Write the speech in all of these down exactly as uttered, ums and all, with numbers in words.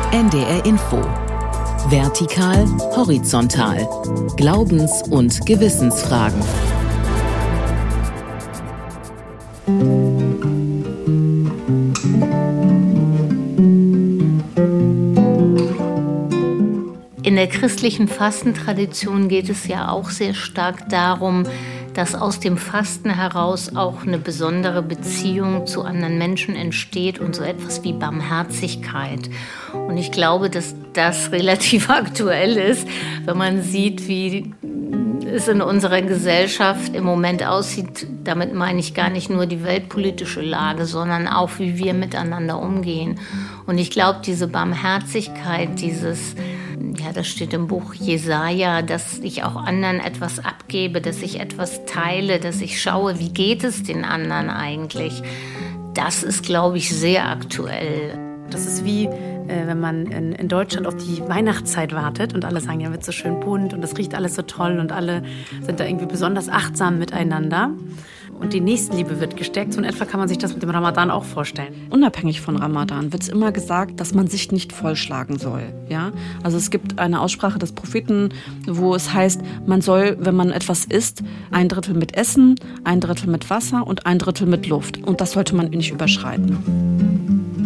N D R Info. Vertikal, horizontal. Glaubens- und Gewissensfragen. In der christlichen Fastentradition geht es ja auch sehr stark darum, dass aus dem Fasten heraus auch eine besondere Beziehung zu anderen Menschen entsteht und so etwas wie Barmherzigkeit. Und ich glaube, dass das relativ aktuell ist, wenn man sieht, wie es in unserer Gesellschaft im Moment aussieht. Damit meine ich gar nicht nur die weltpolitische Lage, sondern auch, wie wir miteinander umgehen. Und ich glaube, diese Barmherzigkeit, dieses Ja, das steht im Buch Jesaja, dass ich auch anderen etwas abgebe, dass ich etwas teile, dass ich schaue, wie geht es den anderen eigentlich. Das ist, glaube ich, sehr aktuell. Das ist wie, äh, wenn man in, in Deutschland auf die Weihnachtszeit wartet und alle sagen, ja, wird so schön bunt und das riecht alles so toll und alle sind da irgendwie besonders achtsam miteinander. Und die Nächstenliebe wird gestärkt. So in etwa kann man sich das mit dem Ramadan auch vorstellen. Unabhängig von Ramadan wird es immer gesagt, dass man sich nicht vollschlagen soll. Ja? Also es gibt eine Aussprache des Propheten, wo es heißt, man soll, wenn man etwas isst, ein Drittel mit Essen, ein Drittel mit Wasser und ein Drittel mit Luft. Und das sollte man nicht überschreiten.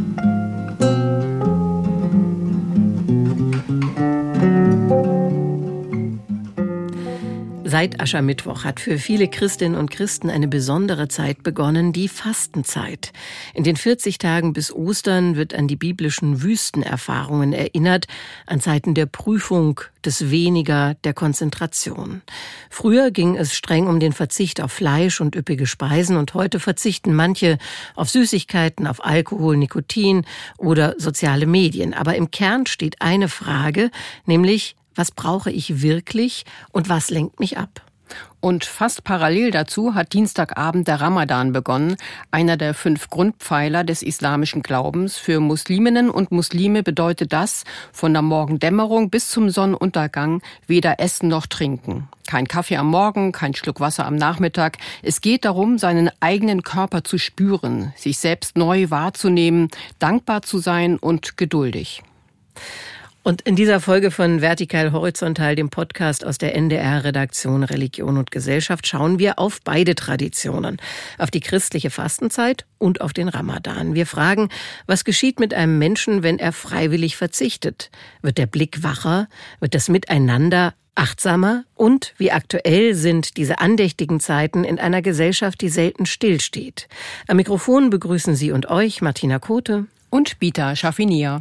Seit Aschermittwoch hat für viele Christinnen und Christen eine besondere Zeit begonnen, die Fastenzeit. In den vierzig Tagen bis Ostern wird an die biblischen Wüstenerfahrungen erinnert, an Zeiten der Prüfung, des Weniger, der Konzentration. Früher ging es streng um den Verzicht auf Fleisch und üppige Speisen und heute verzichten manche auf Süßigkeiten, auf Alkohol, Nikotin oder soziale Medien. Aber im Kern steht eine Frage, nämlich: Was brauche ich wirklich und was lenkt mich ab? Und fast parallel dazu hat Dienstagabend der Ramadan begonnen, einer der fünf Grundpfeiler des islamischen Glaubens. Für Musliminnen und Muslime bedeutet das, von der Morgendämmerung bis zum Sonnenuntergang weder essen noch trinken. Kein Kaffee am Morgen, kein Schluck Wasser am Nachmittag. Es geht darum, seinen eigenen Körper zu spüren, sich selbst neu wahrzunehmen, dankbar zu sein und geduldig. Und in dieser Folge von Vertikal Horizontal, dem Podcast aus der N D R-Redaktion Religion und Gesellschaft, schauen wir auf beide Traditionen, auf die christliche Fastenzeit und auf den Ramadan. Wir fragen, was geschieht mit einem Menschen, wenn er freiwillig verzichtet? Wird der Blick wacher? Wird das Miteinander achtsamer? Und wie aktuell sind diese andächtigen Zeiten in einer Gesellschaft, die selten stillsteht? Am Mikrofon begrüßen Sie und euch Martina Kote und Bita Schaffinier.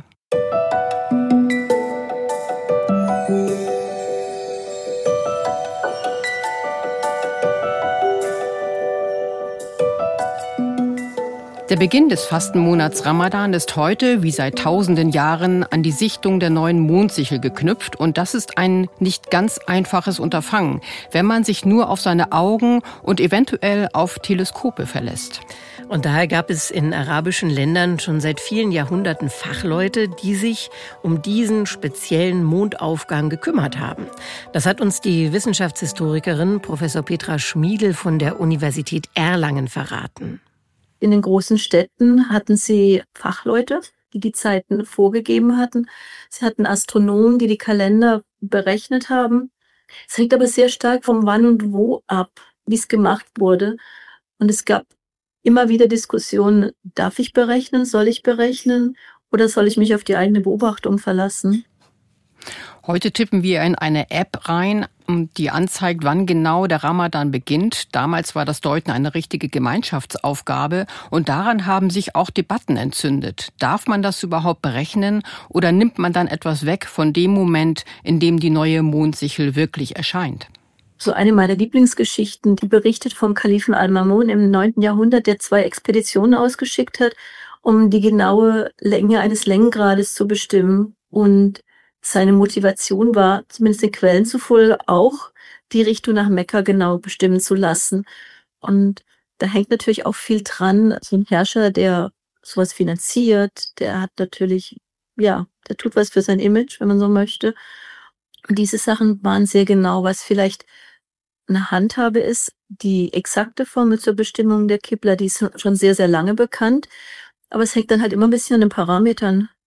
Der Beginn des Fastenmonats Ramadan ist heute, wie seit tausenden Jahren, an die Sichtung der neuen Mondsichel geknüpft. Und das ist ein nicht ganz einfaches Unterfangen, wenn man sich nur auf seine Augen und eventuell auf Teleskope verlässt. Und daher gab es in arabischen Ländern schon seit vielen Jahrhunderten Fachleute, die sich um diesen speziellen Mondaufgang gekümmert haben. Das hat uns die Wissenschaftshistorikerin Professor Petra Schmiedl von der Universität Erlangen verraten. In den großen Städten hatten sie Fachleute, die die Zeiten vorgegeben hatten. Sie hatten Astronomen, die die Kalender berechnet haben. Es hängt aber sehr stark vom Wann und Wo ab, wie es gemacht wurde. Und es gab immer wieder Diskussionen, darf ich berechnen, soll ich berechnen oder soll ich mich auf die eigene Beobachtung verlassen? Heute tippen wir in eine App rein, die anzeigt, wann genau der Ramadan beginnt. Damals war das Deuten eine richtige Gemeinschaftsaufgabe und daran haben sich auch Debatten entzündet. Darf man das überhaupt berechnen oder nimmt man dann etwas weg von dem Moment, in dem die neue Mondsichel wirklich erscheint? So eine meiner Lieblingsgeschichten, die berichtet vom Kalifen Al-Mamun im neunten Jahrhundert, der zwei Expeditionen ausgeschickt hat, um die genaue Länge eines Längengrades zu bestimmen. Und seine Motivation war, zumindest den Quellen zufolge, auch die Richtung nach Mekka genau bestimmen zu lassen. Und da hängt natürlich auch viel dran. So ein Herrscher, der sowas finanziert, der hat natürlich, ja, der tut was für sein Image, wenn man so möchte. Und diese Sachen waren sehr genau, was vielleicht eine Handhabe ist. Die exakte Formel zur Bestimmung der Qibla, die ist schon sehr, sehr lange bekannt. Aber es hängt dann halt immer ein bisschen an den Parametern.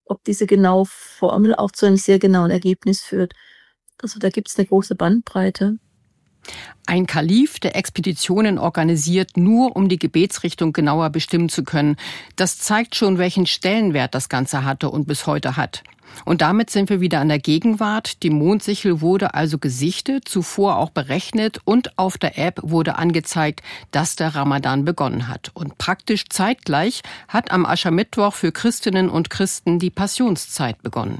ob diese genaue Formel auch zu einem sehr genauen Ergebnis führt. Also da gibt es eine große Bandbreite. Ein Kalif, der Expeditionen organisiert, nur um die Gebetsrichtung genauer bestimmen zu können. Das zeigt schon, welchen Stellenwert das Ganze hatte und bis heute hat. Und damit sind wir wieder an der Gegenwart. Die Mondsichel wurde also gesichtet, zuvor auch berechnet und auf der App wurde angezeigt, dass der Ramadan begonnen hat. Und praktisch zeitgleich hat am Aschermittwoch für Christinnen und Christen die Passionszeit begonnen.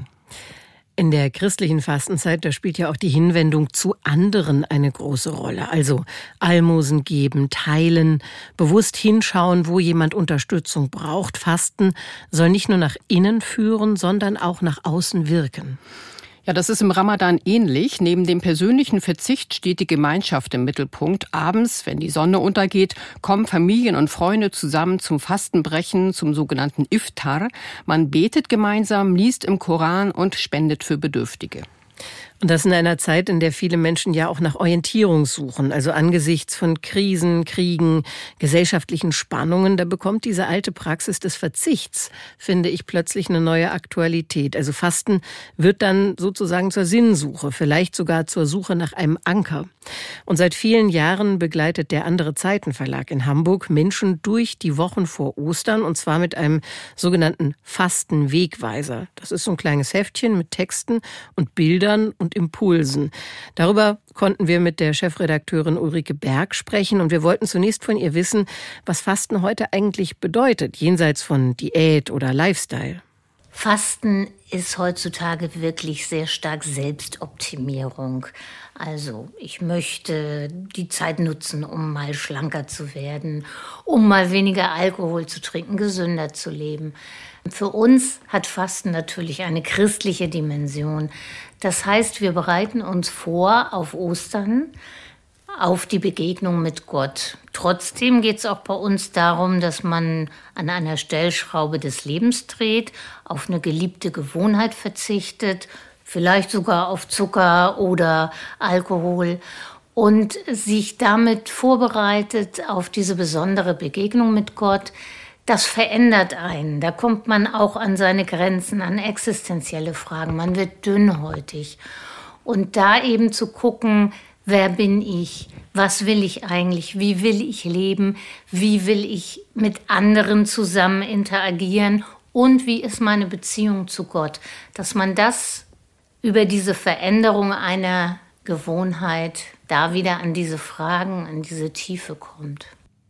In der christlichen Fastenzeit, da spielt ja auch die Hinwendung zu anderen eine große Rolle. Also Almosen geben, teilen, bewusst hinschauen, wo jemand Unterstützung braucht. Fasten soll nicht nur nach innen führen, sondern auch nach außen wirken. Ja, das ist im Ramadan ähnlich. Neben dem persönlichen Verzicht steht die Gemeinschaft im Mittelpunkt. Abends, wenn die Sonne untergeht, kommen Familien und Freunde zusammen zum Fastenbrechen, zum sogenannten Iftar. Man betet gemeinsam, liest im Koran und spendet für Bedürftige. Und das in einer Zeit, in der viele Menschen ja auch nach Orientierung suchen. Also angesichts von Krisen, Kriegen, gesellschaftlichen Spannungen, da bekommt diese alte Praxis des Verzichts, finde ich, plötzlich eine neue Aktualität. Also Fasten wird dann sozusagen zur Sinnsuche, vielleicht sogar zur Suche nach einem Anker. Und seit vielen Jahren begleitet der Andere Zeiten Verlag in Hamburg Menschen durch die Wochen vor Ostern, und zwar mit einem sogenannten Fastenwegweiser. Das ist so ein kleines Heftchen mit Texten und Bildern und Impulsen. Darüber konnten wir mit der Chefredakteurin Ulrike Berg sprechen und wir wollten zunächst von ihr wissen, was Fasten heute eigentlich bedeutet, jenseits von Diät oder Lifestyle. Fasten ist heutzutage wirklich sehr stark Selbstoptimierung. Also ich möchte die Zeit nutzen, um mal schlanker zu werden, um mal weniger Alkohol zu trinken, gesünder zu leben. Für uns hat Fasten natürlich eine christliche Dimension. Das heißt, wir bereiten uns vor auf Ostern, auf die Begegnung mit Gott. Trotzdem geht es auch bei uns darum, dass man an einer Stellschraube des Lebens dreht, auf eine geliebte Gewohnheit verzichtet, vielleicht sogar auf Zucker oder Alkohol und sich damit vorbereitet auf diese besondere Begegnung mit Gott. Das verändert einen. Da kommt man auch an seine Grenzen, an existenzielle Fragen. Man wird dünnhäutig. Und da eben zu gucken, wer bin ich? Was will ich eigentlich? Wie will ich leben? Wie will ich mit anderen zusammen interagieren? Und wie ist meine Beziehung zu Gott? Dass man das über diese Veränderung einer Gewohnheit da wieder an diese Fragen, an diese Tiefe kommt.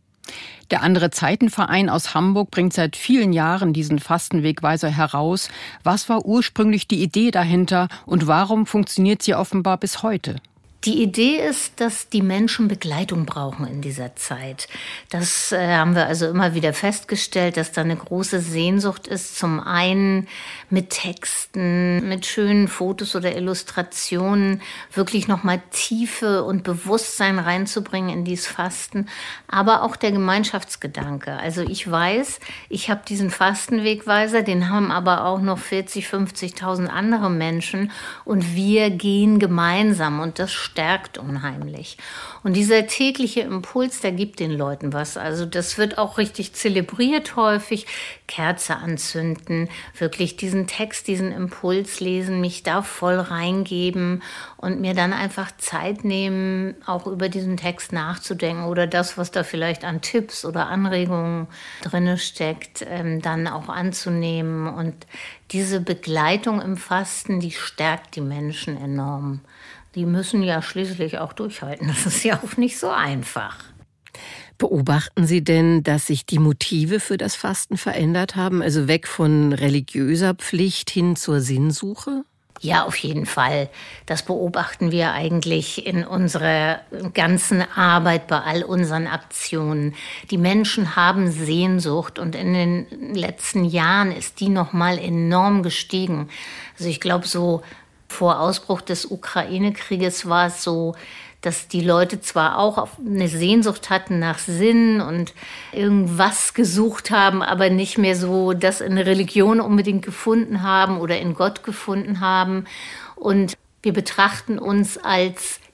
Der Andere Zeitenverein aus Hamburg bringt seit vielen Jahren diesen Fastenwegweiser heraus. Was war ursprünglich die Idee dahinter und warum funktioniert sie offenbar bis heute? Die Idee ist, dass die Menschen Begleitung brauchen in dieser Zeit. Das äh, haben wir also immer wieder festgestellt, dass da eine große Sehnsucht ist. Zum einen mit Texten, mit schönen Fotos oder Illustrationen wirklich nochmal Tiefe und Bewusstsein reinzubringen in dieses Fasten. Aber auch der Gemeinschaftsgedanke. Also ich weiß, ich habe diesen Fastenwegweiser, den haben aber auch noch vierzig, fünfzigtausend andere Menschen. Und wir gehen gemeinsam und das stärkt unheimlich. Und dieser tägliche Impuls, der gibt den Leuten was. Also das wird auch richtig zelebriert häufig. Kerze anzünden, wirklich diesen Text, diesen Impuls lesen, mich da voll reingeben und mir dann einfach Zeit nehmen, auch über diesen Text nachzudenken oder das, was da vielleicht an Tipps oder Anregungen drin steckt, ähm, dann auch anzunehmen. Und diese Begleitung im Fasten, die stärkt die Menschen enorm. Die müssen ja schließlich auch durchhalten. Das ist ja auch nicht so einfach. Beobachten Sie denn, dass sich die Motive für das Fasten verändert haben? Also weg von religiöser Pflicht hin zur Sinnsuche? Ja, auf jeden Fall. Das beobachten wir eigentlich in unserer ganzen Arbeit, bei all unseren Aktionen. Die Menschen haben Sehnsucht und in den letzten Jahren ist die noch mal enorm gestiegen. Also ich glaube, so vor Ausbruch des Ukraine-Krieges war es so, dass die Leute zwar auch eine Sehnsucht hatten nach Sinn und irgendwas gesucht haben, aber nicht mehr so das in der Religion unbedingt gefunden haben oder in Gott gefunden haben. Und wir betrachten uns als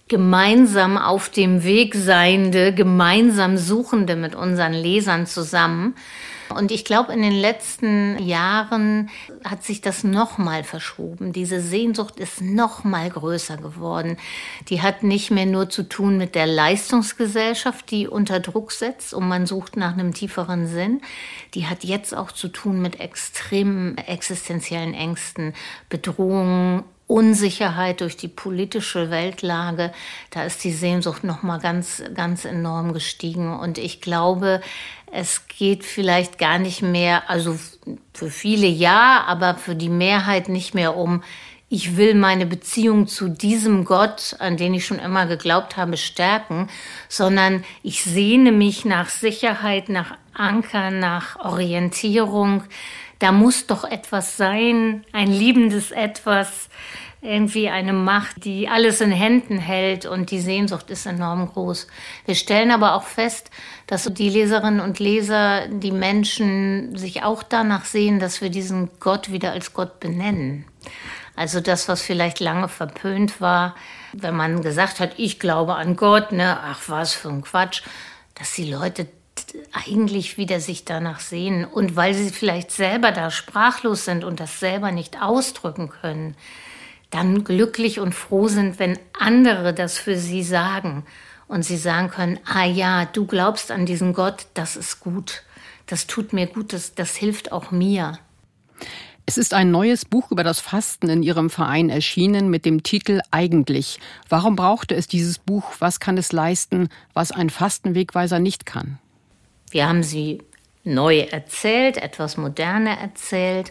gemeinsam auf dem Weg Seiende, gemeinsam Suchende mit unseren Lesern zusammen. Und ich glaube, in den letzten Jahren hat sich das nochmal verschoben. Diese Sehnsucht ist nochmal größer geworden. Die hat nicht mehr nur zu tun mit der Leistungsgesellschaft, die unter Druck setzt und man sucht nach einem tieferen Sinn. Die hat jetzt auch zu tun mit extremen existenziellen Ängsten, Bedrohungen, Unsicherheit durch die politische Weltlage. Da ist die Sehnsucht nochmal ganz, ganz enorm gestiegen. Und ich glaube, es geht vielleicht gar nicht mehr, also für viele ja, aber für die Mehrheit nicht mehr um, ich will meine Beziehung zu diesem Gott, an den ich schon immer geglaubt habe, stärken, sondern ich sehne mich nach Sicherheit, nach Anker, nach Orientierung. Da muss doch etwas sein, ein liebendes Etwas, irgendwie eine Macht, die alles in Händen hält, und die Sehnsucht ist enorm groß. Wir stellen aber auch fest, dass die Leserinnen und Leser, die Menschen sich auch danach sehen, dass wir diesen Gott wieder als Gott benennen. Also das, was vielleicht lange verpönt war, wenn man gesagt hat, ich glaube an Gott, ne, ach was für ein Quatsch, dass die Leute eigentlich wieder sich danach sehen. Und weil sie vielleicht selber da sprachlos sind und das selber nicht ausdrücken können, dann glücklich und froh sind, wenn andere das für sie sagen und sie sagen können, ah ja, du glaubst an diesen Gott, das ist gut, das tut mir gut, das, das hilft auch mir. Es ist ein neues Buch über das Fasten in Ihrem Verein erschienen mit dem Titel Eigentlich. Warum brauchte es dieses Buch? Was kann es leisten, was ein Fastenwegweiser nicht kann? Wir haben sie neu erzählt, etwas moderner erzählt.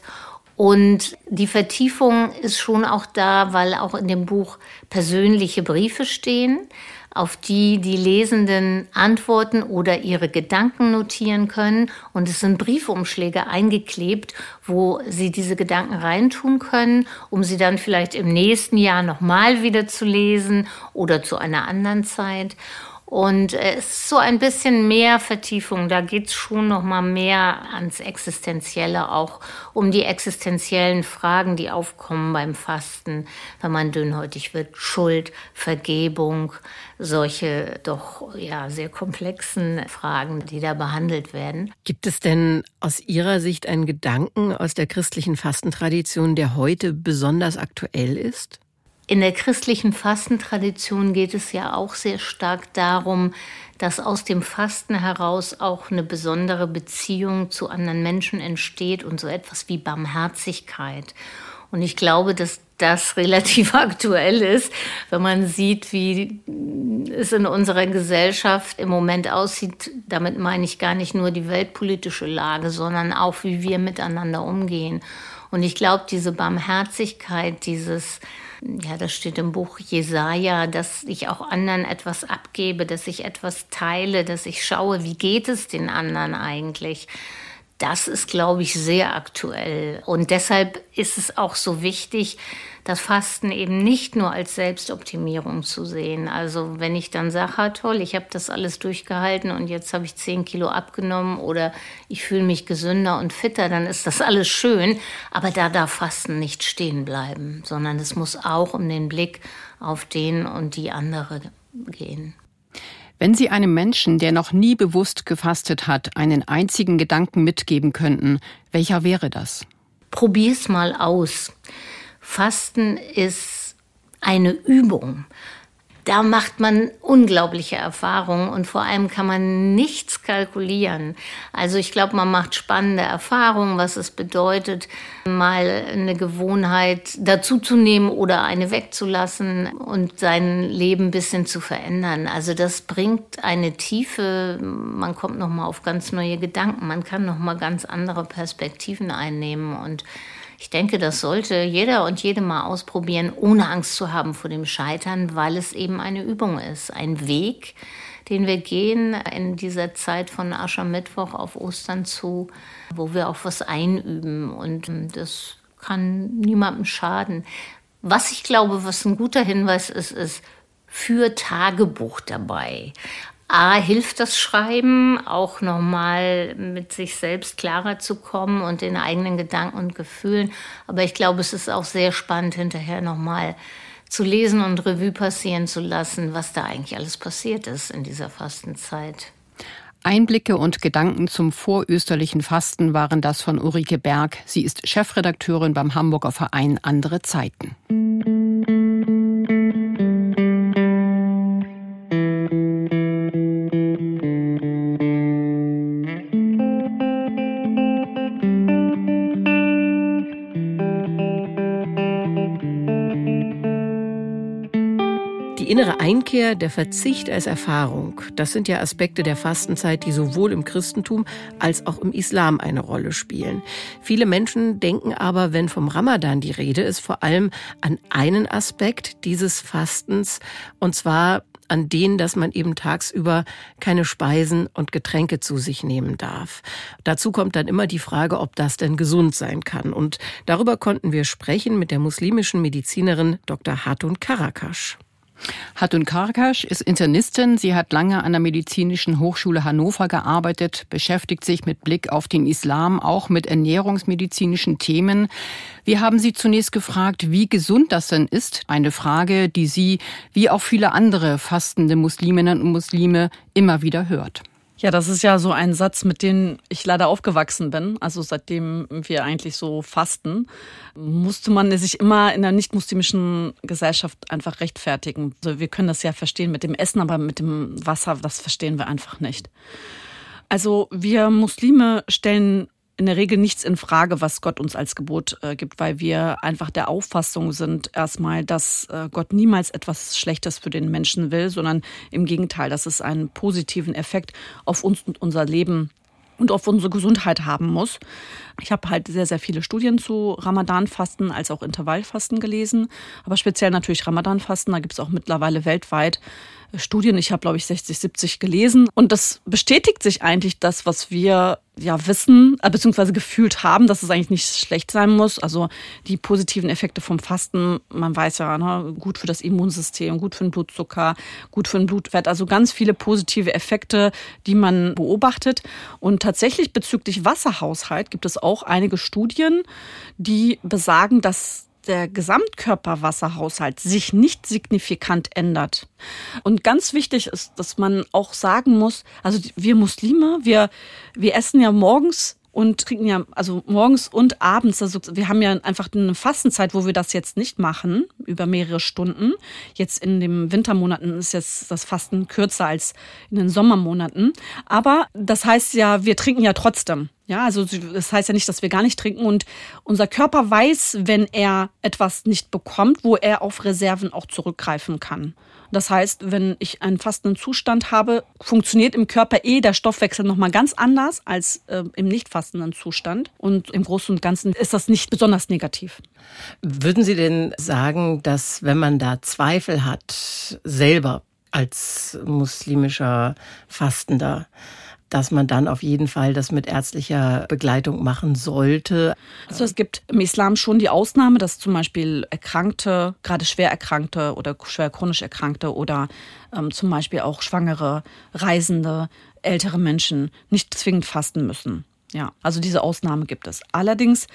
Und die Vertiefung ist schon auch da, weil auch in dem Buch persönliche Briefe stehen, auf die die Lesenden antworten oder ihre Gedanken notieren können. Und es sind Briefumschläge eingeklebt, wo sie diese Gedanken reintun können, um sie dann vielleicht im nächsten Jahr nochmal wieder zu lesen oder zu einer anderen Zeit. Und es ist so ein bisschen mehr Vertiefung, da geht es schon noch mal mehr ans Existenzielle, auch um die existenziellen Fragen, die aufkommen beim Fasten, wenn man dünnhäutig wird, Schuld, Vergebung, solche doch ja sehr komplexen Fragen, die da behandelt werden. Gibt es denn aus Ihrer Sicht einen Gedanken aus der christlichen Fastentradition, der heute besonders aktuell ist? In der christlichen Fastentradition geht es ja auch sehr stark darum, dass aus dem Fasten heraus auch eine besondere Beziehung zu anderen Menschen entsteht und so etwas wie Barmherzigkeit. Und ich glaube, dass das relativ aktuell ist, wenn man sieht, wie es in unserer Gesellschaft im Moment aussieht. Damit meine ich gar nicht nur die weltpolitische Lage, sondern auch, wie wir miteinander umgehen. Und ich glaube, diese Barmherzigkeit, dieses Ja, das steht im Buch Jesaja, dass ich auch anderen etwas abgebe, dass ich etwas teile, dass ich schaue, wie geht es den anderen eigentlich. Das ist, glaube ich, sehr aktuell. Und deshalb ist es auch so wichtig, das Fasten eben nicht nur als Selbstoptimierung zu sehen. Also wenn ich dann sage, ah, toll, ich habe das alles durchgehalten und jetzt habe ich zehn Kilo abgenommen oder ich fühle mich gesünder und fitter, dann ist das alles schön. Aber da darf Fasten nicht stehen bleiben, sondern es muss auch um den Blick auf den und die andere gehen. Wenn Sie einem Menschen, der noch nie bewusst gefastet hat, einen einzigen Gedanken mitgeben könnten, welcher wäre das? Probier's mal aus. Fasten ist eine Übung. Da macht man unglaubliche Erfahrungen und vor allem kann man nichts kalkulieren. Also ich glaube, man macht spannende Erfahrungen, was es bedeutet, mal eine Gewohnheit dazuzunehmen oder eine wegzulassen und sein Leben ein bisschen zu verändern. Also das bringt eine Tiefe, man kommt nochmal auf ganz neue Gedanken, man kann nochmal ganz andere Perspektiven einnehmen und ich denke, das sollte jeder und jede mal ausprobieren, ohne Angst zu haben vor dem Scheitern, weil es eben eine Übung ist, ein Weg, den wir gehen in dieser Zeit von Aschermittwoch auf Ostern zu, wo wir auch was einüben und das kann niemandem schaden. Was ich glaube, was ein guter Hinweis ist, ist, für Tagebuch dabei. A, hilft das Schreiben, auch nochmal mit sich selbst klarer zu kommen und den eigenen Gedanken und Gefühlen. Aber ich glaube, es ist auch sehr spannend, hinterher nochmal zu lesen und Revue passieren zu lassen, was da eigentlich alles passiert ist in dieser Fastenzeit. Einblicke und Gedanken zum vorösterlichen Fasten waren das von Ulrike Berg. Sie ist Chefredakteurin beim Hamburger Verein Andere Zeiten. Die innere Einkehr, der Verzicht als Erfahrung, das sind ja Aspekte der Fastenzeit, die sowohl im Christentum als auch im Islam eine Rolle spielen. Viele Menschen denken aber, wenn vom Ramadan die Rede ist, vor allem an einen Aspekt dieses Fastens, und zwar an den, dass man eben tagsüber keine Speisen und Getränke zu sich nehmen darf. Dazu kommt dann immer die Frage, ob das denn gesund sein kann. Und darüber konnten wir sprechen mit der muslimischen Medizinerin Doktor Hatun Karakaş. Hatun Karakaş ist Internistin. Sie hat lange an der Medizinischen Hochschule Hannover gearbeitet, beschäftigt sich mit Blick auf den Islam auch mit ernährungsmedizinischen Themen. Wir haben sie zunächst gefragt, wie gesund das denn ist. Eine Frage, die sie, wie auch viele andere fastende Musliminnen und Muslime, immer wieder hört. Ja, das ist ja so ein Satz, mit dem ich leider aufgewachsen bin. Also seitdem wir eigentlich so fasten, musste man sich immer in der nicht-muslimischen Gesellschaft einfach rechtfertigen. Also wir können das ja verstehen mit dem Essen, aber mit dem Wasser, das verstehen wir einfach nicht. Also wir Muslime stellen in der Regel nichts in Frage, was Gott uns als Gebot äh, gibt, weil wir einfach der Auffassung sind erstmal, dass äh, Gott niemals etwas Schlechtes für den Menschen will, sondern im Gegenteil, dass es einen positiven Effekt auf uns und unser Leben und auf unsere Gesundheit haben muss. Ich habe halt sehr, sehr viele Studien zu Ramadan-Fasten als auch Intervallfasten gelesen, aber speziell natürlich Ramadan-Fasten, da gibt es auch mittlerweile weltweit Studien. Ich habe, glaube ich, sechzig, siebzig gelesen. Und das bestätigt sich eigentlich das, was wir ja wissen, äh, beziehungsweise gefühlt haben, dass es eigentlich nicht schlecht sein muss. Also die positiven Effekte vom Fasten, man weiß ja, ne, gut für das Immunsystem, gut für den Blutzucker, gut für den Blutwert. Also ganz viele positive Effekte, die man beobachtet. Und tatsächlich bezüglich Wasserhaushalt gibt es auch einige Studien, die besagen, dass der Gesamtkörperwasserhaushalt sich nicht signifikant ändert. Und ganz wichtig ist, dass man auch sagen muss, also wir Muslime, wir, wir essen ja morgens und trinken ja, also morgens und abends. Also wir haben ja einfach eine Fastenzeit, wo wir das jetzt nicht machen, über mehrere Stunden. Jetzt in den Wintermonaten ist jetzt das Fasten kürzer als in den Sommermonaten. Aber das heißt ja, wir trinken ja trotzdem. Ja, also das heißt ja nicht, dass wir gar nicht trinken, und unser Körper weiß, wenn er etwas nicht bekommt, wo er auf Reserven auch zurückgreifen kann. Das heißt, wenn ich einen fastenden Zustand habe, funktioniert im Körper eh der Stoffwechsel nochmal ganz anders als äh, im nicht fastenden Zustand. Und im Großen und Ganzen ist das nicht besonders negativ. Würden Sie denn sagen, dass wenn man da Zweifel hat, selber als muslimischer Fastender, dass man dann auf jeden Fall das mit ärztlicher Begleitung machen sollte? Also es gibt im Islam schon die Ausnahme, dass zum Beispiel Erkrankte, gerade schwer Erkrankte oder schwer chronisch Erkrankte oder ähm, zum Beispiel auch Schwangere, Reisende, ältere Menschen nicht zwingend fasten müssen. Ja, also diese Ausnahme gibt es. Allerdings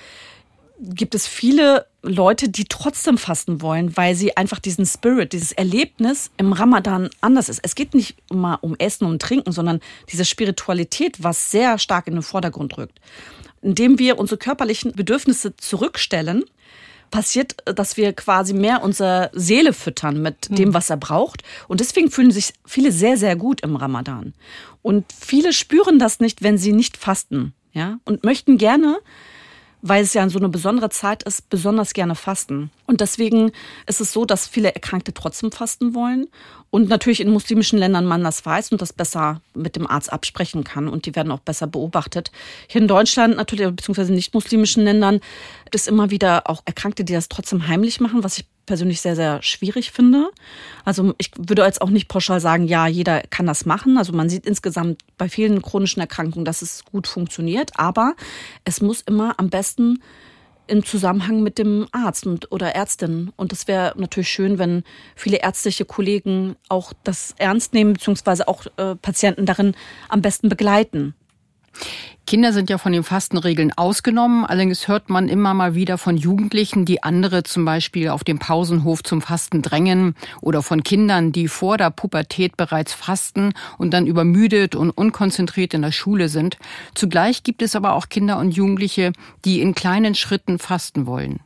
gibt es viele Leute, die trotzdem fasten wollen, weil sie einfach diesen Spirit, dieses Erlebnis im Ramadan anders ist. Es geht nicht immer um Essen und Trinken, sondern diese Spiritualität, was sehr stark in den Vordergrund rückt. Indem wir unsere körperlichen Bedürfnisse zurückstellen, passiert, dass wir quasi mehr unsere Seele füttern mit dem, was er braucht. Und deswegen fühlen sich viele sehr, sehr gut im Ramadan. Und viele spüren das nicht, wenn sie nicht fasten, ja, und möchten gerne, weil es ja so eine besondere Zeit ist, besonders gerne fasten. Und deswegen ist es so, dass viele Erkrankte trotzdem fasten wollen. Und natürlich in muslimischen Ländern man das weiß und das besser mit dem Arzt absprechen kann. Und die werden auch besser beobachtet. Hier in Deutschland natürlich, beziehungsweise in nicht-muslimischen Ländern, gibt es immer wieder auch Erkrankte, die das trotzdem heimlich machen, was ich persönlich sehr, sehr schwierig finde. Also ich würde jetzt auch nicht pauschal sagen, ja, jeder kann das machen. Also man sieht insgesamt bei vielen chronischen Erkrankungen, dass es gut funktioniert. Aber es muss immer am besten im Zusammenhang mit dem Arzt und, oder Ärztin. Und es wäre natürlich schön, wenn viele ärztliche Kollegen auch das ernst nehmen, beziehungsweise auch äh, Patienten darin am besten begleiten. Kinder sind ja von den Fastenregeln ausgenommen. Allerdings hört man immer mal wieder von Jugendlichen, die andere zum Beispiel auf dem Pausenhof zum Fasten drängen oder von Kindern, die vor der Pubertät bereits fasten und dann übermüdet und unkonzentriert in der Schule sind. Zugleich gibt es aber auch Kinder und Jugendliche, die in kleinen Schritten fasten wollen.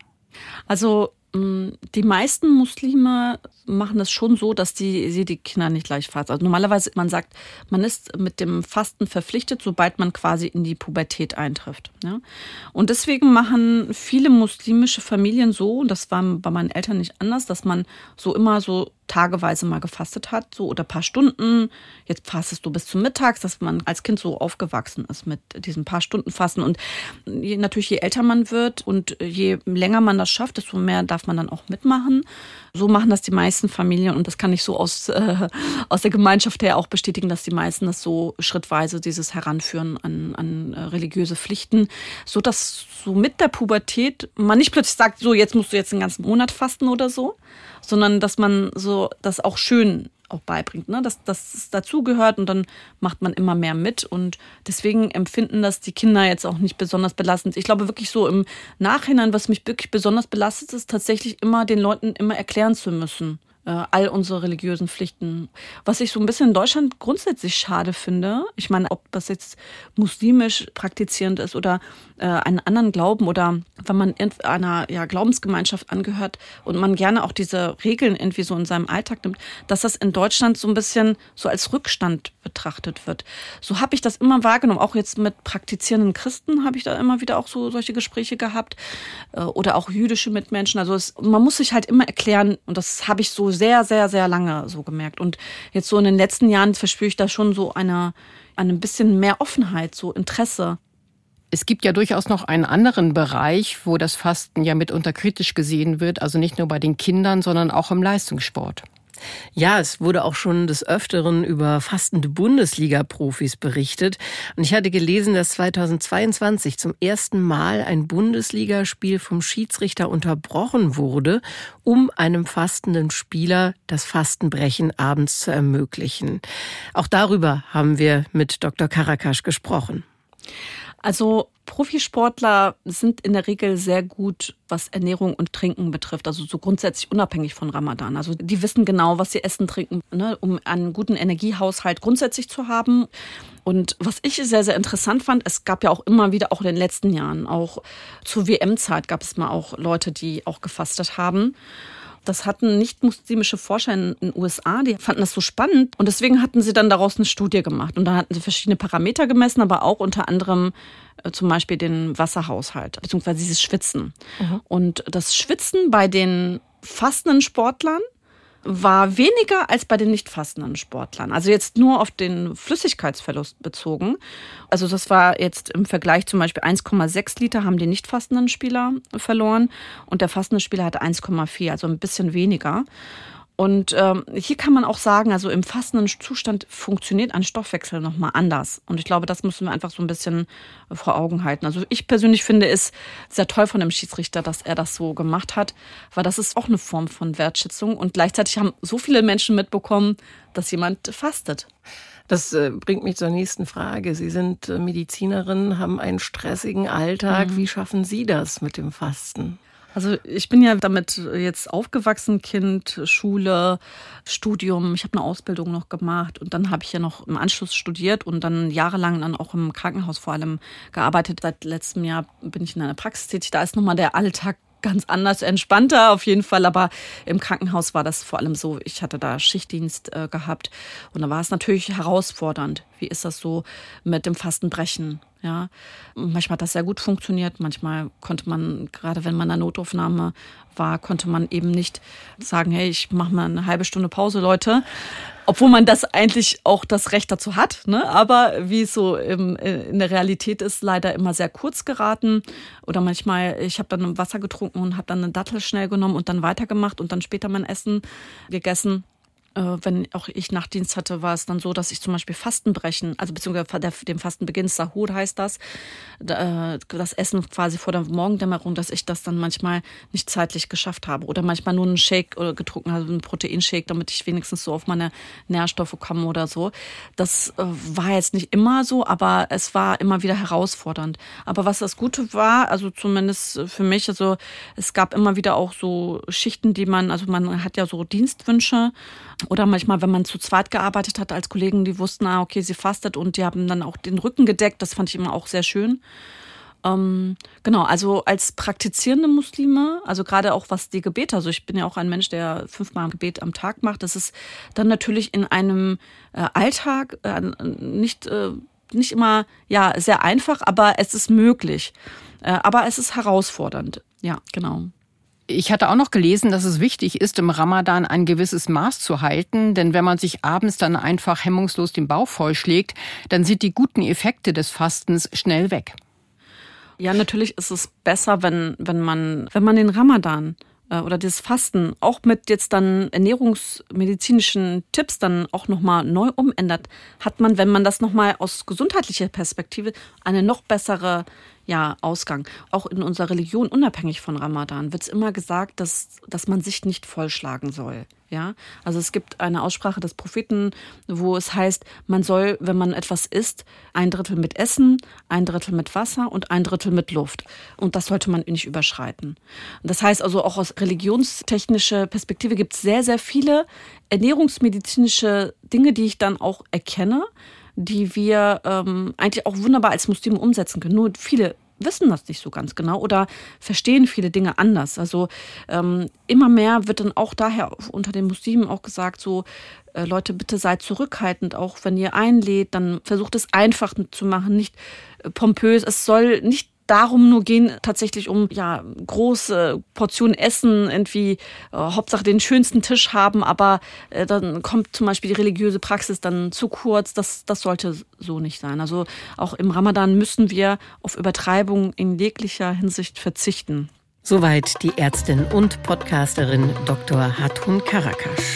Also die meisten Muslime machen das schon so, dass die, sie die Kinder nicht gleich fasten. Also normalerweise, man sagt, man ist mit dem Fasten verpflichtet, sobald man quasi in die Pubertät eintrifft. Ja? Und deswegen machen viele muslimische Familien so, und das war bei meinen Eltern nicht anders, dass man so immer so tageweise mal gefastet hat, so oder ein paar Stunden. Jetzt fastest du bis zum Mittags, dass man als Kind so aufgewachsen ist mit diesen paar Stunden Fasten. Und je, natürlich, je älter man wird und je länger man das schafft, desto mehr darf man dann auch mitmachen. So machen das die meisten Familien und das kann ich so aus, äh, aus der Gemeinschaft her auch bestätigen, dass die meisten das so schrittweise dieses Heranführen an, an religiöse Pflichten, so dass so mit der Pubertät man nicht plötzlich sagt, so jetzt musst du jetzt einen ganzen Monat fasten oder so, sondern dass man so das auch schön auch beibringt, ne? dass, dass es dazugehört und dann macht man immer mehr mit und deswegen empfinden das die Kinder jetzt auch nicht besonders belastend. Ich glaube wirklich so im Nachhinein, was mich wirklich besonders belastet, ist tatsächlich immer den Leuten immer erklären zu müssen, äh, all unsere religiösen Pflichten. Was ich so ein bisschen in Deutschland grundsätzlich schade finde, ich meine, ob das jetzt muslimisch praktizierend ist oder äh, einen anderen Glauben oder wenn man einer ja, Glaubensgemeinschaft angehört und man gerne auch diese Regeln irgendwie so in seinem Alltag nimmt, dass das in Deutschland so ein bisschen so als Rückstand betrachtet wird. So habe ich das immer wahrgenommen, auch jetzt mit praktizierenden Christen habe ich da immer wieder auch so solche Gespräche gehabt äh, oder auch jüdische Mitmenschen. Also es, man muss sich halt immer erklären und das habe ich so sehr, sehr, sehr lange so gemerkt. Und jetzt so in den letzten Jahren verspüre ich da schon so eine, eine bisschen mehr Offenheit, so Interesse. Es gibt ja durchaus noch einen anderen Bereich, wo das Fasten ja mitunter kritisch gesehen wird, also nicht nur bei den Kindern, sondern auch im Leistungssport. Ja, es wurde auch schon des Öfteren über fastende Bundesliga-Profis berichtet. Und ich hatte gelesen, dass zweitausendzweiundzwanzig zum ersten Mal ein Bundesligaspiel vom Schiedsrichter unterbrochen wurde, um einem fastenden Spieler das Fastenbrechen abends zu ermöglichen. Auch darüber haben wir mit Doktor Karakasch gesprochen. Also Profisportler sind in der Regel sehr gut, was Ernährung und Trinken betrifft, also so grundsätzlich unabhängig von Ramadan. Also die wissen genau, was sie essen, trinken, ne, um einen guten Energiehaushalt grundsätzlich zu haben. Und was ich sehr, sehr interessant fand, es gab ja auch immer wieder, auch in den letzten Jahren, auch zur W M-Zeit gab es mal auch Leute, die auch gefastet haben. Das hatten nicht-muslimische Forscher in den U S A, die fanden das so spannend und deswegen hatten sie dann daraus eine Studie gemacht. Und da hatten sie verschiedene Parameter gemessen, aber auch unter anderem äh, zum Beispiel den Wasserhaushalt, beziehungsweise dieses Schwitzen. Mhm. Und das Schwitzen bei den fastenden Sportlern war weniger als bei den nicht fastenden Sportlern. Also jetzt nur auf den Flüssigkeitsverlust bezogen. Also das war jetzt im Vergleich zum Beispiel eins Komma sechs Liter haben die nicht fastenden Spieler verloren und der fastende Spieler hatte eins Komma vier, also ein bisschen weniger. Und ähm, hier kann man auch sagen, also im fastenden Zustand funktioniert ein Stoffwechsel nochmal anders. Und ich glaube, das müssen wir einfach so ein bisschen vor Augen halten. Also ich persönlich finde es sehr toll von dem Schiedsrichter, dass er das so gemacht hat, weil das ist auch eine Form von Wertschätzung. Und gleichzeitig haben so viele Menschen mitbekommen, dass jemand fastet. Das äh, bringt mich zur nächsten Frage. Sie sind äh, Medizinerin, haben einen stressigen Alltag. Mhm. Wie schaffen Sie das mit dem Fasten? Also ich bin ja damit jetzt aufgewachsen, Kind, Schule, Studium. Ich habe eine Ausbildung noch gemacht und dann habe ich ja noch im Anschluss studiert und dann jahrelang dann auch im Krankenhaus vor allem gearbeitet. Seit letztem Jahr bin ich in einer Praxis tätig. Da ist nochmal der Alltag ganz anders, entspannter auf jeden Fall, aber im Krankenhaus war das vor allem so, ich hatte da Schichtdienst äh, gehabt und da war es natürlich herausfordernd. Wie ist das so mit dem Fastenbrechen? Ja, manchmal hat das sehr gut funktioniert, manchmal konnte man, gerade wenn man in der Notaufnahme war, konnte man eben nicht sagen, hey, ich mache mal eine halbe Stunde Pause, Leute. Obwohl man das eigentlich auch das Recht dazu hat, ne? Aber wie es so im, in der Realität ist, leider immer sehr kurz geraten. Oder manchmal, ich habe dann Wasser getrunken und habe dann eine Dattel schnell genommen und dann weitergemacht und dann später mein Essen gegessen. Wenn auch ich Nachtdienst hatte, war es dann so, dass ich zum Beispiel Fastenbrechen, also beziehungsweise dem Fastenbeginn, Sahur heißt das, das Essen quasi vor der Morgendämmerung, dass ich das dann manchmal nicht zeitlich geschafft habe oder manchmal nur einen Shake getrunken habe, einen Proteinshake, damit ich wenigstens so auf meine Nährstoffe komme oder so. Das war jetzt nicht immer so, aber es war immer wieder herausfordernd. Aber was das Gute war, also zumindest für mich, also es gab immer wieder auch so Schichten, die man, also man hat ja so Dienstwünsche. Oder manchmal, wenn man zu zweit gearbeitet hat als Kollegen, die wussten, ah, okay, sie fastet und die haben dann auch den Rücken gedeckt. Das fand ich immer auch sehr schön. Ähm, genau, also als praktizierende Muslime, also gerade auch was die Gebete, also ich bin ja auch ein Mensch, der fünfmal Gebet am Tag macht. Das ist dann natürlich in einem äh, Alltag äh, nicht, äh, nicht immer ja sehr einfach, aber es ist möglich. Äh, aber es ist herausfordernd. Ja, genau. Ich hatte auch noch gelesen, dass es wichtig ist, im Ramadan ein gewisses Maß zu halten, denn wenn man sich abends dann einfach hemmungslos den Bauch vollschlägt, dann sind die guten Effekte des Fastens schnell weg. Ja, natürlich ist es besser, wenn, wenn man, wenn man den Ramadan äh, oder das Fasten auch mit jetzt dann ernährungsmedizinischen Tipps dann auch nochmal neu umändert, hat man, wenn man das nochmal aus gesundheitlicher Perspektive, eine noch bessere ja, Ausgang. Auch in unserer Religion, unabhängig von Ramadan, wird es immer gesagt, dass, dass man sich nicht vollschlagen soll. Ja? Also es gibt eine Aussprache des Propheten, wo es heißt, man soll, wenn man etwas isst, ein Drittel mit Essen, ein Drittel mit Wasser und ein Drittel mit Luft. Und das sollte man nicht überschreiten. Das heißt also, auch aus religionstechnischer Perspektive gibt es sehr, sehr viele ernährungsmedizinische Dinge, die ich dann auch erkenne, die wir ähm, eigentlich auch wunderbar als Muslime umsetzen können. Nur viele wissen das nicht so ganz genau oder verstehen viele Dinge anders. Also ähm, immer mehr wird dann auch daher unter den Muslimen auch gesagt, so äh, Leute, bitte seid zurückhaltend, auch wenn ihr einlädt, dann versucht es einfach zu machen, nicht äh, pompös. Es soll nicht darum nur gehen, tatsächlich um ja große Portionen Essen, irgendwie äh, Hauptsache den schönsten Tisch haben, aber äh, dann kommt zum Beispiel die religiöse Praxis dann zu kurz. Das, das sollte so nicht sein. Also auch im Ramadan müssen wir auf Übertreibung in jeglicher Hinsicht verzichten. Soweit die Ärztin und Podcasterin Doktor Hatun Karakaş.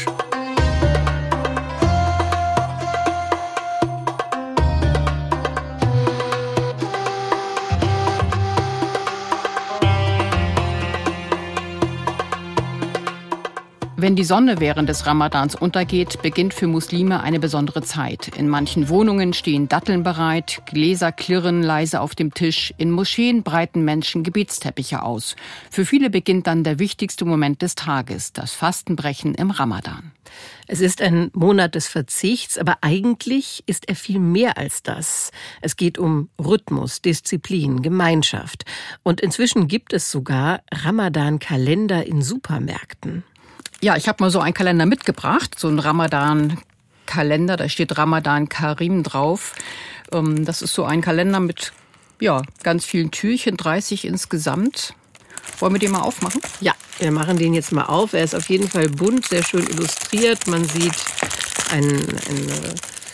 Wenn die Sonne während des Ramadans untergeht, beginnt für Muslime eine besondere Zeit. In manchen Wohnungen stehen Datteln bereit, Gläser klirren leise auf dem Tisch, in Moscheen breiten Menschen Gebetsteppiche aus. Für viele beginnt dann der wichtigste Moment des Tages, das Fastenbrechen im Ramadan. Es ist ein Monat des Verzichts, aber eigentlich ist er viel mehr als das. Es geht um Rhythmus, Disziplin, Gemeinschaft. Und inzwischen gibt es sogar Ramadan-Kalender in Supermärkten. Ja, ich habe mal so einen Kalender mitgebracht, so einen Ramadan-Kalender, da steht Ramadan Karim drauf. Das ist so ein Kalender mit ja, ganz vielen Türchen, dreißig insgesamt. Wollen wir den mal aufmachen? Ja, wir machen den jetzt mal auf. Er ist auf jeden Fall bunt, sehr schön illustriert. Man sieht ein, eine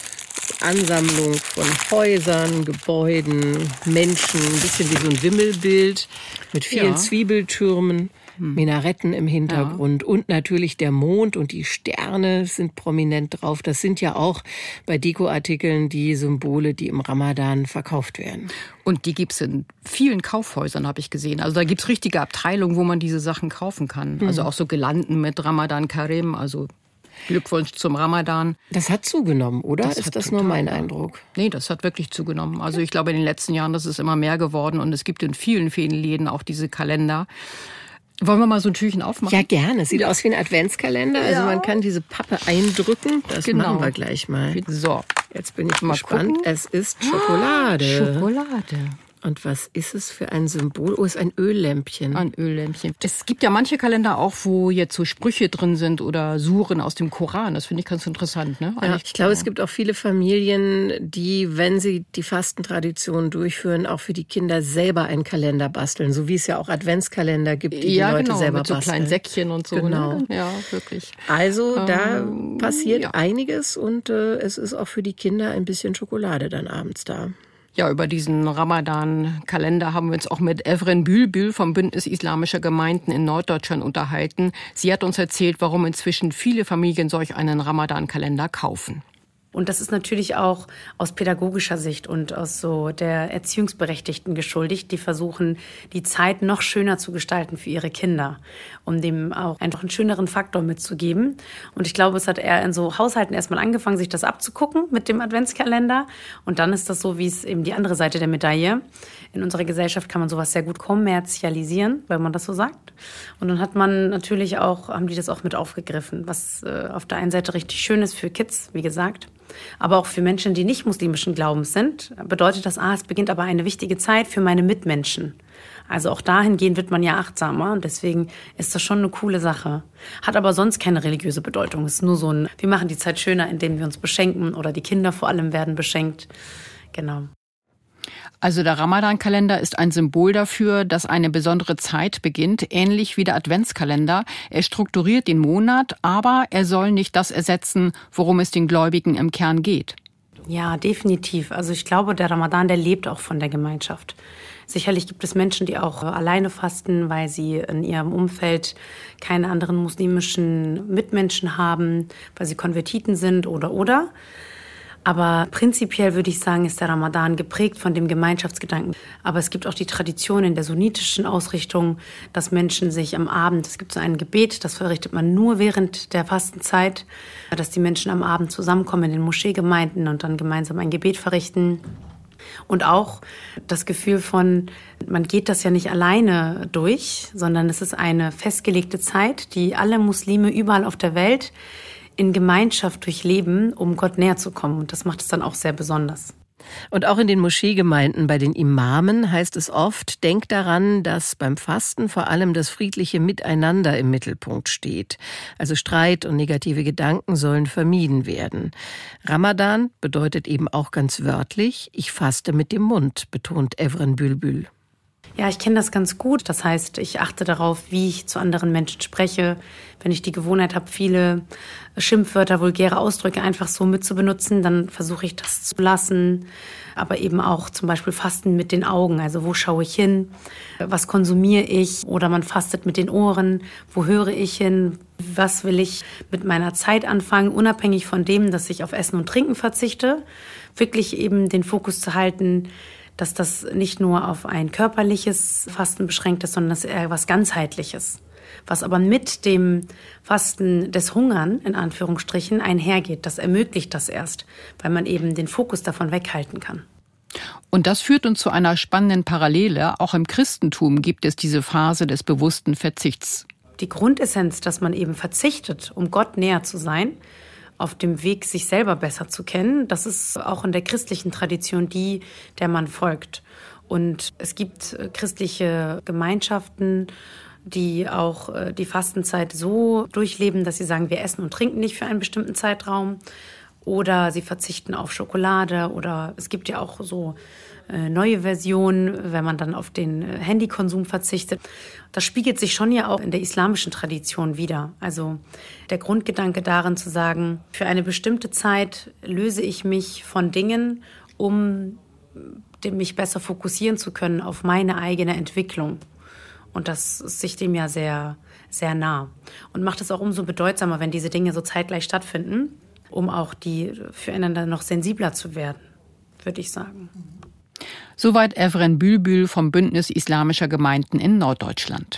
Ansammlung von Häusern, Gebäuden, Menschen, ein bisschen wie so ein Wimmelbild mit vielen ja. Zwiebeltürmen. Minaretten im Hintergrund ja. und natürlich der Mond und die Sterne sind prominent drauf. Das sind ja auch bei Dekoartikeln die Symbole, die im Ramadan verkauft werden. Und die gibt's in vielen Kaufhäusern, habe ich gesehen. Also da gibt's richtige Abteilungen, wo man diese Sachen kaufen kann. Mhm. Also auch so Girlanden mit Ramadan Karim, also Glückwunsch zum Ramadan. Das hat zugenommen, oder? Das ist das nur mein Eindruck? Nee, das hat wirklich zugenommen. Also ich glaube, in den letzten Jahren, das ist immer mehr geworden und es gibt in vielen, vielen Läden auch diese Kalender. Wollen wir mal so ein Türchen aufmachen? Ja, gerne. Sieht ja. aus wie ein Adventskalender. Also ja. man kann diese Pappe eindrücken. Das genau. machen wir gleich mal. So, jetzt bin ich mal gespannt. Gucken. Es ist Schokolade. Schokolade. Und was ist es für ein Symbol? Oh, es ist ein Öllämpchen. Ein Öllämpchen. Es gibt ja manche Kalender auch, wo jetzt so Sprüche drin sind oder Suren aus dem Koran. Das finde ich ganz interessant, ne? Ja, ich glaube, es gibt auch viele Familien, die, wenn sie die Fastentradition durchführen, auch für die Kinder selber einen Kalender basteln. So wie es ja auch Adventskalender gibt, die ja, die Leute genau, selber mit so basteln. Kleinen Säckchen und so. Genau. Ne? Ja, wirklich. Also da ähm, passiert ja. einiges und äh, es ist auch für die Kinder ein bisschen Schokolade dann abends da. Ja, über diesen Ramadan-Kalender haben wir uns auch mit Evren Bülbül vom Bündnis Islamischer Gemeinden in Norddeutschland unterhalten. Sie hat uns erzählt, warum inzwischen viele Familien solch einen Ramadan-Kalender kaufen. Und das ist natürlich auch aus pädagogischer Sicht und aus so der Erziehungsberechtigten geschuldigt, die versuchen, die Zeit noch schöner zu gestalten für ihre Kinder, um dem auch einfach einen schöneren Faktor mitzugeben. Und ich glaube, es hat eher in so Haushalten erstmal angefangen, sich das abzugucken mit dem Adventskalender. Und dann ist das so, wie es eben die andere Seite der Medaille. In unserer Gesellschaft kann man sowas sehr gut kommerzialisieren, wenn man das so sagt. Und dann hat man natürlich auch, haben die das auch mit aufgegriffen, was äh, auf der einen Seite richtig schön ist für Kids, wie gesagt. Aber auch für Menschen, die nicht muslimischen Glaubens sind, bedeutet das, ah, es beginnt aber eine wichtige Zeit für meine Mitmenschen. Also auch dahingehend wird man ja achtsamer und deswegen ist das schon eine coole Sache. Hat aber sonst keine religiöse Bedeutung. Es ist nur so ein, wir machen die Zeit schöner, indem wir uns beschenken oder die Kinder vor allem werden beschenkt. Genau. Also der Ramadan-Kalender ist ein Symbol dafür, dass eine besondere Zeit beginnt, ähnlich wie der Adventskalender. Er strukturiert den Monat, aber er soll nicht das ersetzen, worum es den Gläubigen im Kern geht. Ja, definitiv. Also ich glaube, der Ramadan, der lebt auch von der Gemeinschaft. Sicherlich gibt es Menschen, die auch alleine fasten, weil sie in ihrem Umfeld keine anderen muslimischen Mitmenschen haben, weil sie Konvertiten sind oder oder. Aber prinzipiell würde ich sagen, ist der Ramadan geprägt von dem Gemeinschaftsgedanken. Aber es gibt auch die Tradition in der sunnitischen Ausrichtung, dass Menschen sich am Abend, es gibt so ein Gebet, das verrichtet man nur während der Fastenzeit, dass die Menschen am Abend zusammenkommen in den Moscheegemeinden und dann gemeinsam ein Gebet verrichten. Und auch das Gefühl von, man geht das ja nicht alleine durch, sondern es ist eine festgelegte Zeit, die alle Muslime überall auf der Welt in Gemeinschaft durchleben, um Gott näher zu kommen. Und das macht es dann auch sehr besonders. Und auch in den Moscheegemeinden bei den Imamen heißt es oft, denkt daran, dass beim Fasten vor allem das friedliche Miteinander im Mittelpunkt steht. Also Streit und negative Gedanken sollen vermieden werden. Ramadan bedeutet eben auch ganz wörtlich, ich faste mit dem Mund, betont Evren Bülbül. Ja, ich kenne das ganz gut. Das heißt, ich achte darauf, wie ich zu anderen Menschen spreche. Wenn ich die Gewohnheit habe, viele Schimpfwörter, vulgäre Ausdrücke einfach so mitzubenutzen, dann versuche ich das zu lassen. Aber eben auch zum Beispiel Fasten mit den Augen. Also wo schaue ich hin? Was konsumiere ich? Oder man fastet mit den Ohren. Wo höre ich hin? Was will ich mit meiner Zeit anfangen? Unabhängig von dem, dass ich auf Essen und Trinken verzichte. Wirklich eben den Fokus zu halten, dass das nicht nur auf ein körperliches Fasten beschränkt ist, sondern das ist eher was Ganzheitliches. Was aber mit dem Fasten des Hungern, in Anführungsstrichen, einhergeht. Das ermöglicht das erst, weil man eben den Fokus davon weghalten kann. Und das führt uns zu einer spannenden Parallele. Auch im Christentum gibt es diese Phase des bewussten Verzichts. Die Grundessenz, dass man eben verzichtet, um Gott näher zu sein, auf dem Weg, sich selber besser zu kennen. Das ist auch in der christlichen Tradition die, der man folgt. Und es gibt christliche Gemeinschaften, die auch die Fastenzeit so durchleben, dass sie sagen, wir essen und trinken nicht für einen bestimmten Zeitraum. Oder sie verzichten auf Schokolade. Oder es gibt ja auch so neue Versionen, wenn man dann auf den Handykonsum verzichtet. Das spiegelt sich schon ja auch in der islamischen Tradition wider. Also der Grundgedanke darin zu sagen, für eine bestimmte Zeit löse ich mich von Dingen, um mich besser fokussieren zu können auf meine eigene Entwicklung. Und das ist sich dem ja sehr, sehr nah. Und macht es auch umso bedeutsamer, wenn diese Dinge so zeitgleich stattfinden, um auch die füreinander noch sensibler zu werden, würde ich sagen. Soweit Evren Bülbül vom Bündnis Islamischer Gemeinden in Norddeutschland.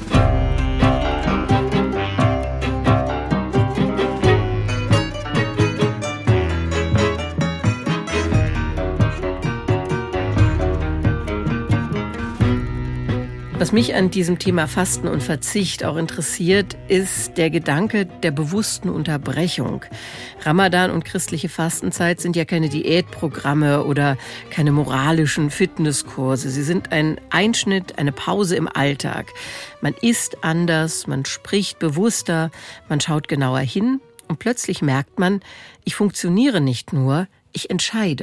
Was mich an diesem Thema Fasten und Verzicht auch interessiert, ist der Gedanke der bewussten Unterbrechung. Ramadan und christliche Fastenzeit sind ja keine Diätprogramme oder keine moralischen Fitnesskurse. Sie sind ein Einschnitt, eine Pause im Alltag. Man isst anders, man spricht bewusster, man schaut genauer hin und plötzlich merkt man, ich funktioniere nicht nur, ich entscheide.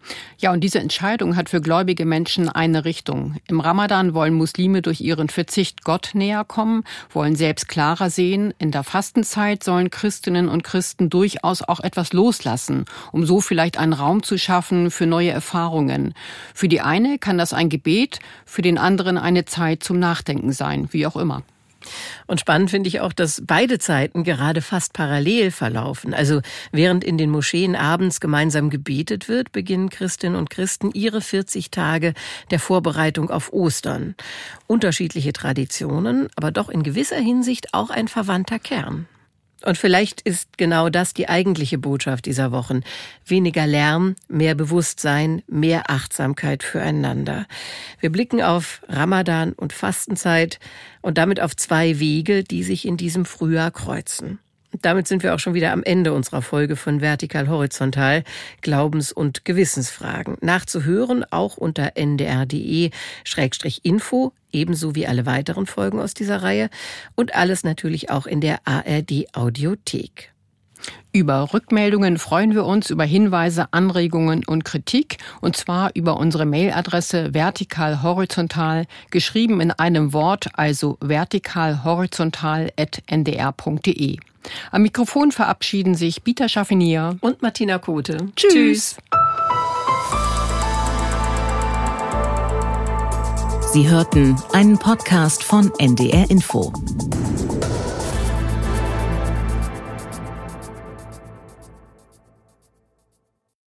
Ja, und diese Entscheidung hat für gläubige Menschen eine Richtung. Im Ramadan wollen Muslime durch ihren Verzicht Gott näher kommen, wollen selbst klarer sehen. In der Fastenzeit sollen Christinnen und Christen durchaus auch etwas loslassen, um so vielleicht einen Raum zu schaffen für neue Erfahrungen. Für die eine kann das ein Gebet, für den anderen eine Zeit zum Nachdenken sein, wie auch immer. Und spannend finde ich auch, dass beide Zeiten gerade fast parallel verlaufen. Also während in den Moscheen abends gemeinsam gebetet wird, beginnen Christinnen und Christen ihre vierzig Tage der Vorbereitung auf Ostern. Unterschiedliche Traditionen, aber doch in gewisser Hinsicht auch ein verwandter Kern. Und vielleicht ist genau das die eigentliche Botschaft dieser Wochen. Weniger Lärm, mehr Bewusstsein, mehr Achtsamkeit füreinander. Wir blicken auf Ramadan und Fastenzeit und damit auf zwei Wege, die sich in diesem Frühjahr kreuzen. Damit sind wir auch schon wieder am Ende unserer Folge von Vertikal Horizontal, Glaubens- und Gewissensfragen. Nachzuhören auch unter n d r punkt d e Schrägstrich info, ebenso wie alle weiteren Folgen aus dieser Reihe und alles natürlich auch in der A R D Audiothek. Über Rückmeldungen freuen wir uns, über Hinweise, Anregungen und Kritik, und zwar über unsere Mailadresse vertikalhorizontal, geschrieben in einem Wort, also vertikalhorizontal at n d r punkt d e. Am Mikrofon verabschieden sich Bita Schaffinier und Martina Kote. Tschüss. Tschüss. Sie hörten einen Podcast von N D R Info.